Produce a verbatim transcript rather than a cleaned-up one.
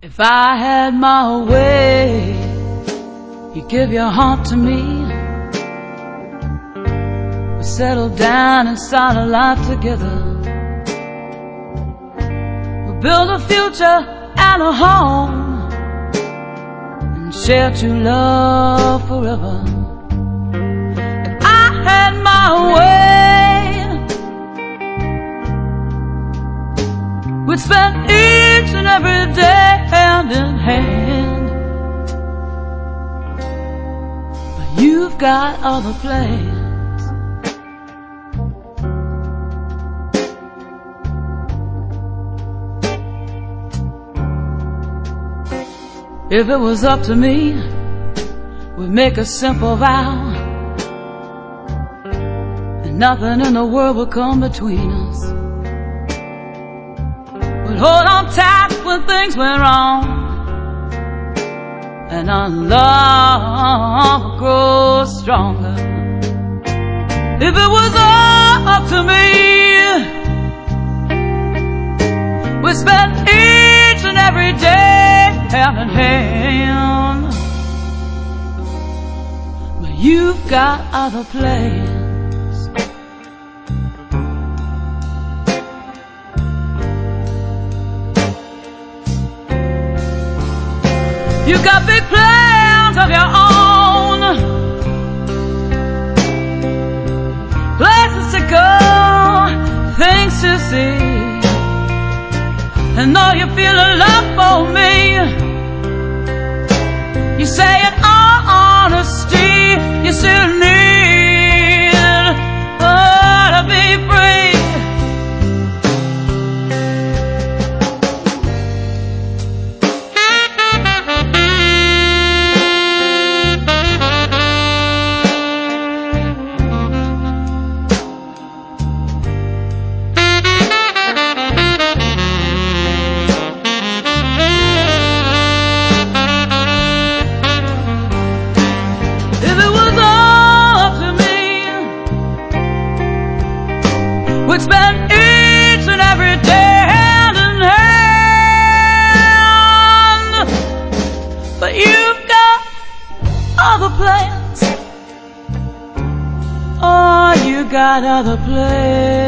If I had my way, you'd give your heart to me. We'd settle down and start a life together. We'll build a future and a home and share true love forever. If I had my way, we'd spend each and every day hand in hand. But you've got other plans. If it was up to me, we'd make a simple vow, and nothing in the world would come between us. We'd hold on tight when things went wrong, and our love would grow stronger. If it was up to me, we'd spend each and every day hand in hand. But you've got other plans. You've got big plans of your own, places to go, things to see, and though you feel a love for me, you say in all honesty, you still need oh, to be free. We'd spend each and every day hand in hand. But you've got other plans. Oh, you got other plans.